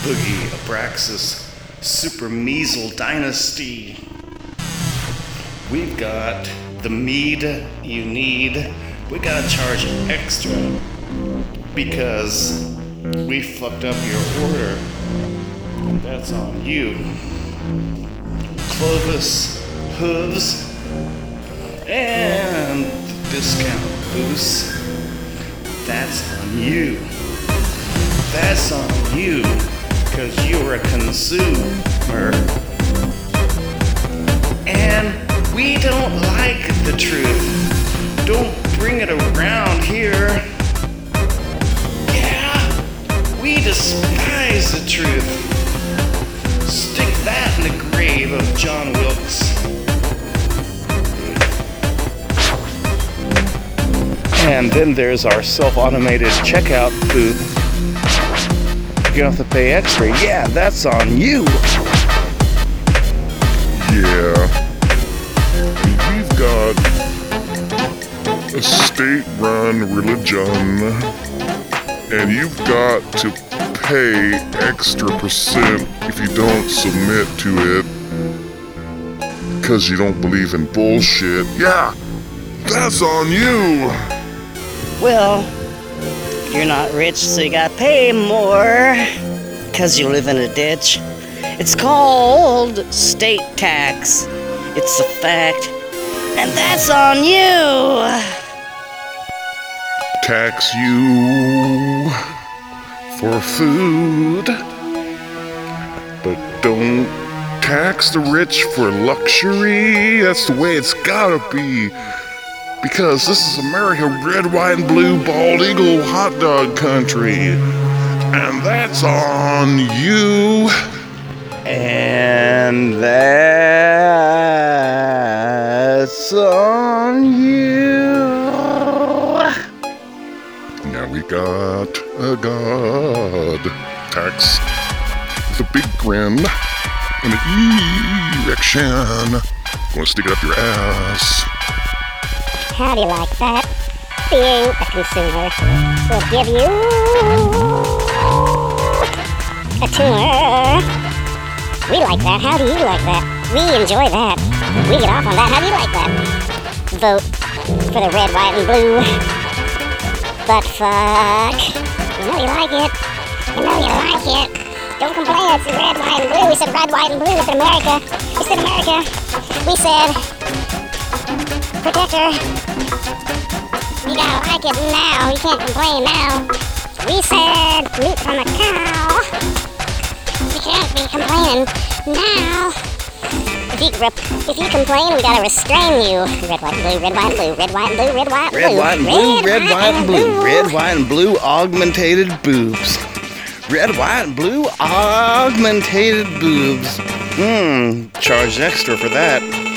Boogie Abraxas Super Measle Dynasty. We've got the mead you need. We gotta charge extra because we fucked up your order. And that's on you. Clovis Hooves and the discount boost. That's on you. That's on you, because you're a consumer. And we don't like the truth. Don't bring it around here. Yeah, we despise the truth. Stick that in the grave of John Wilkes. And then there's our self-automated checkout booth. You don't have to pay extra. Yeah, that's on you. Yeah. We've got a state-run religion, and you've got to pay extra percent if you don't submit to it because you don't believe in bullshit. Yeah, that's on you. Well, you're not rich, so you gotta pay more, 'cause you live in a ditch. It's called state tax. It's a fact, and that's on you. Tax you for food, but don't tax the rich for luxury. That's the way it's gotta be. Because this is America, red, white, and blue, bald eagle, hot dog country. And that's on you. And that's on you. Now we got a god. Tax with a big grin and an erection. Gonna stick it up your ass. How do you like that? Being a consumer will give you a tumor. We like that. How do you like that? We enjoy that. We get off on that. How do you like that? Vote for the red, white, and blue. But fuck. You know you like it. You know you like it. Don't complain. It's red, white, and blue. We said red, white, and blue. We said America. We said America. We said protector. You gotta like it now. You can't complain now. We said meat from a cow. You can't be complaining now. If you complain, we gotta restrain you. Red, white, blue, red, white, blue, red, white, blue, red, white, blue. Red, white, and blue, red, white, and blue. Red, white, and blue augmentated boobs. Red, white, and blue augmentated boobs. Charge extra for that.